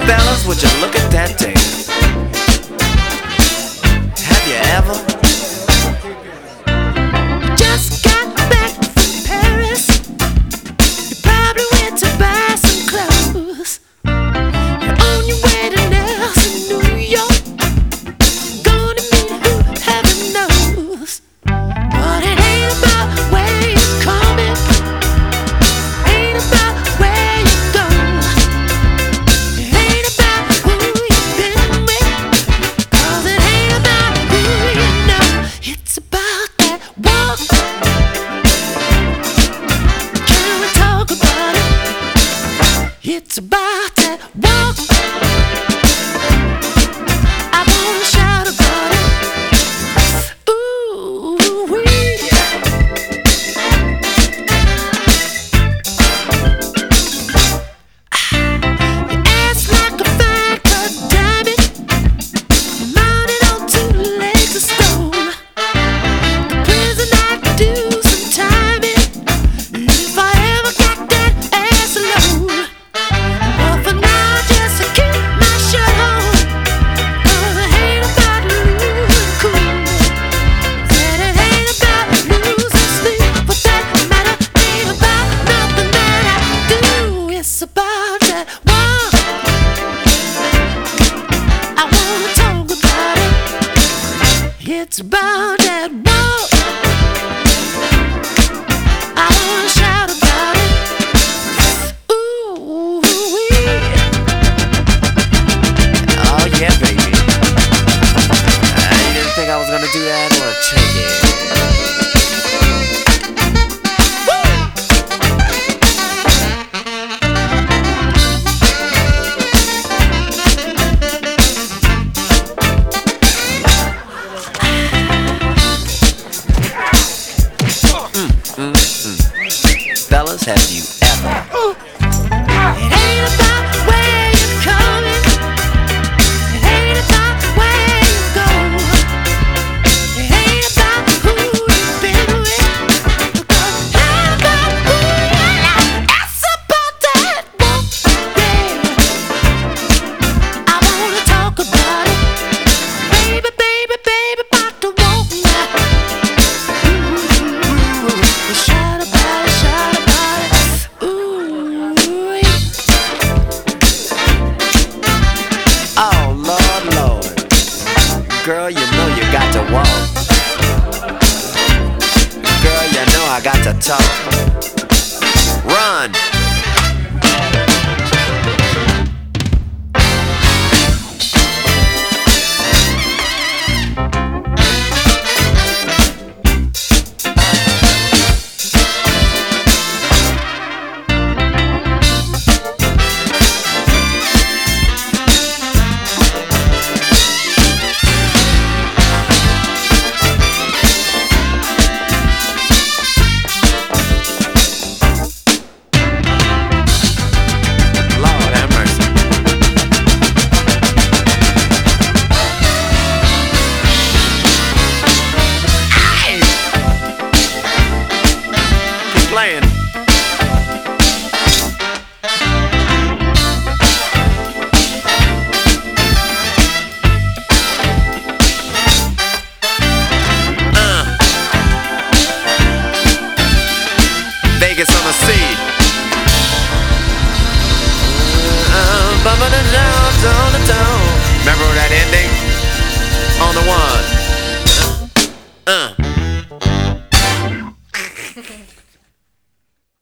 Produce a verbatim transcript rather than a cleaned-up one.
Fellas, would you look at that tape? Have you ever Just got back from Paris. You probably went to buy some clothes. You're on your way to Nelson, New York. Gonna meet who heaven knows. But it ain't about where you're coming. Ain't about where you go. It ain't about who you've been with. 'Cause it ain't about who you know. It's about that walk. Can we talk about it? It's about that walk. I wanna shout about it. Ooh, wee. Your ass like a fine cut diamond, mounted on two legs of stone. The prison I could do some time in, if I ever got that ass alone. But for now, just to keep my shirt on, 'cause it ain't about losing cool. Said it ain't about losing sleep, but that matter ain't about nothing that I do. It's about that walk. I wanna talk about it. It's about that walk. I wanna shout about it. Ooh, wee. Oh yeah, baby. I didn't think I was gonna do that or check it. Fellas, have you ever It ain't about where you're coming. It ain't about where you go. It ain't about who you've been with. Because it ain't about who you like. It's about that walk, yeah. I wanna talk about it. Baby, baby, baby, about to walk now. Ooh, shout about it, shout about it. Ooh, Oh Lord, Lord, girl, you know you got to walk. Girl, you know I got to talk. Run. Lord have mercy. Aye. Keep playing. Uh. Vegas on the sea. Uh, bumping it down, down the town. Remember that ending?